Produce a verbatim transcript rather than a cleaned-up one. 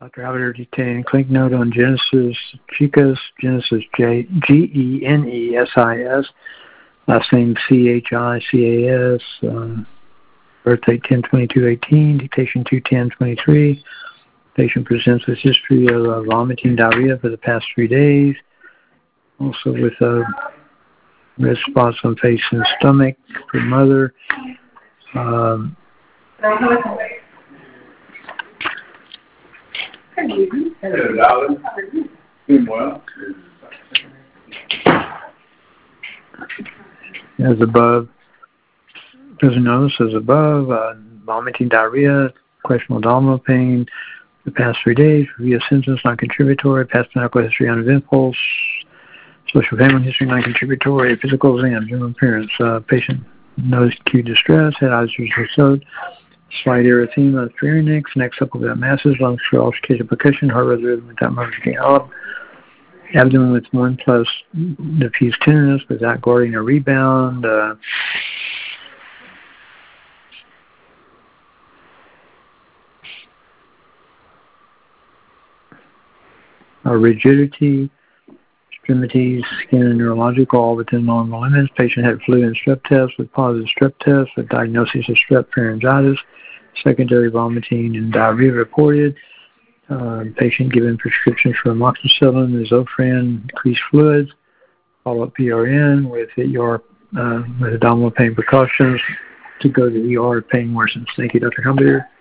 Doctor Albert detained clinic note on Genesis Chicas, Genesis J G E N E S I S, last name C H I C A S, um, birth date ten twenty-two eighteen, dictation two ten twenty-three. Patient presents with history of uh, vomiting, diarrhea for the past three days, also with uh, red spots on face and stomach for mother. Um, Hello, darling. Doing well. As above, doesn't notice as above, uh, vomiting, diarrhea, questionable abdominal pain the past three days, review of symptoms non-contributory, past medical history uneventful, social family history non-contributory, physical exam, general appearance, uh, patient noticed acute distress, head ulcers were sewed, slight erythema of pharynx, neck supple without masses, lungs for altercation percussion, heart rate rhythm without murmuring up, abdomen with one plus diffuse tenderness without guarding a rebound, uh, a rigidity, extremities, skin and neurological, all within normal limits. Patient had flu and strep test with positive strep test with diagnosis of strep pharyngitis, secondary vomiting and diarrhea reported. Uh, patient given prescriptions for amoxicillin, Zofran, increased fluids, follow-up P R N with E R, uh, with abdominal pain precautions to go to the E R if pain worsens. Thank you, Doctor Humbier.